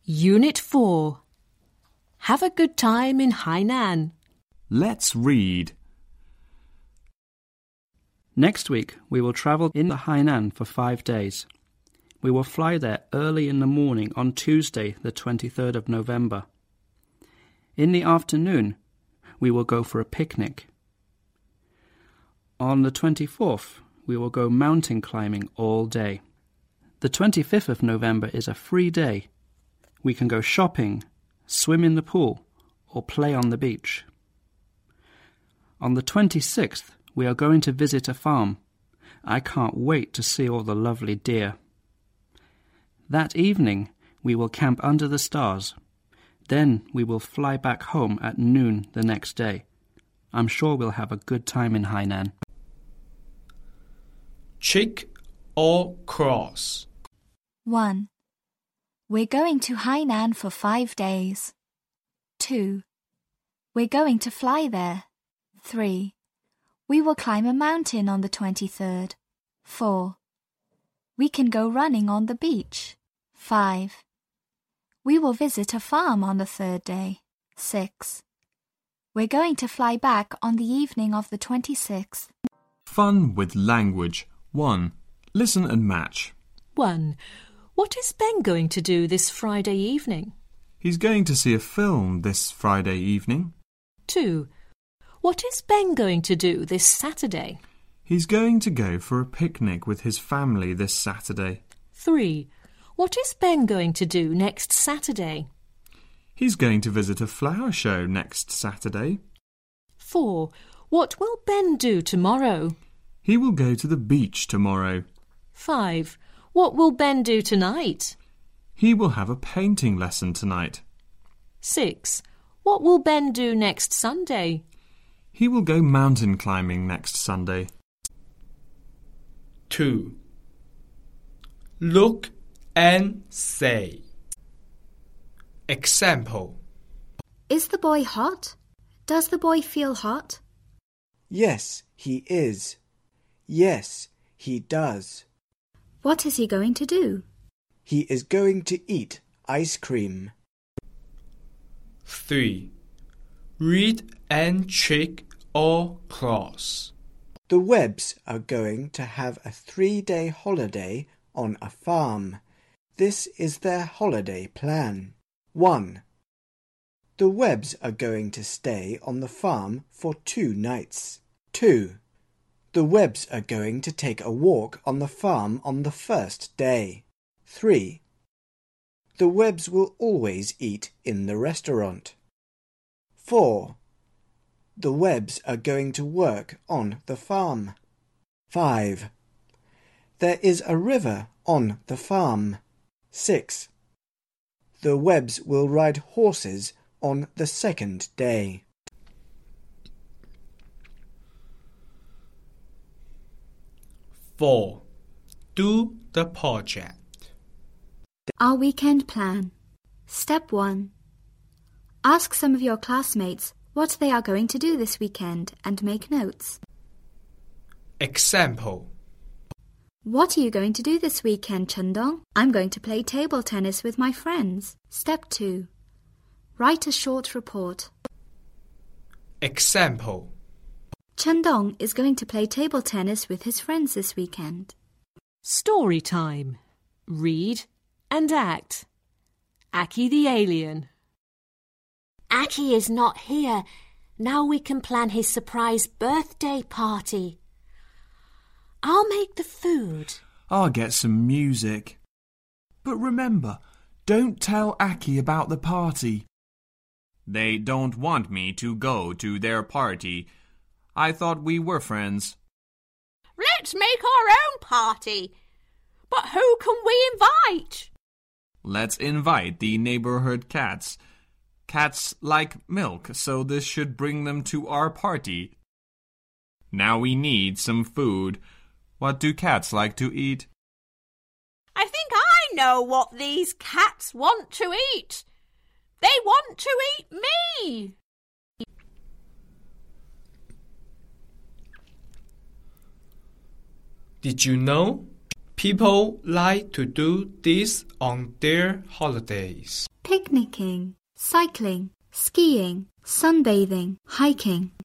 Unit 4. Have a good time in Hainan. Let's read. Next week, we will travel in Hainan for 5 days. We will fly there early in the morning on Tuesday, the 23rd of November. In the afternoon, we will go for a picnic. On the 24th, we will go mountain climbing all day. The 25th of November is a free day. We can go shopping, swim in the pool, or play on the beach. On the 26th, we are going to visit a farm. I can't wait to see all the lovely deer. That evening, we will camp under the stars. Then we will fly back home at noon the next day. I'm sure we'll have a good time in Hainan. Check or cross. 1. We're going to Hainan for 5 days. 2. We're going to fly there. 3. We will climb a mountain on the 23rd. 4. We can go running on the beach. 5. We will visit a farm on the 3rd day. 6. We're going to fly back on the evening of the 26th. Fun with language. 1. Listen and match. 1. What is Ben going to do this Friday evening? He's going to see a film this Friday evening. 2. What is Ben going to do this Saturday? He's going to go for a picnic with his family this Saturday. 3. What is Ben going to do next Saturday? He's going to visit a flower show next Saturday. 4. What will Ben do tomorrow? He will go to the beach tomorrow. 5. What will Ben do tonight? He will have a painting lesson tonight. 6. What will Ben do next Sunday? He will go mountain climbing next Sunday. 2. Look and say. Example. Is the boy hot? Does the boy feel hot? Yes, he is. Yes, he does. What is he going to do? He is going to eat ice cream. 3. Read and check or cross. The Webbs are going to have a 3-day holiday on a farm. This is their holiday plan. 1. The Webbs are going to stay on the farm for 2 nights. 2. The Webbs are going to take a walk on the farm on the first day. 3. The Webbs will always eat in the restaurant. 4. The Webbs are going to work on the farm. 5. There is a river on the farm. 6. The Webbs will ride horses on the second day. 4. Do the project. Our weekend plan. Step 1. Ask some of your classmates what they are going to do this weekend and make notes. Example. What are you going to do this weekend, Chendong? I'm going to play table tennis with my friends. Step 2. Write a short report. Example. Chendong is going to play table tennis with his friends this weekend. Story time. Read and act. Aki the alien. Aki is not here. Now we can plan his surprise birthday party. I'll make the food. I'll get some music. But remember, don't tell Aki about the party. They don't want me to go to their party. I thought we were friends. Let's make our own party. But who can we invite? Let's invite the neighborhood cats. Cats like milk, so this should bring them to our party. Now we need some food. What do cats like to eat? I think I know what these cats want to eat. They want to eat me. Did you know? People like to do this on their holidays. Picnicking, cycling, skiing, sunbathing, hiking.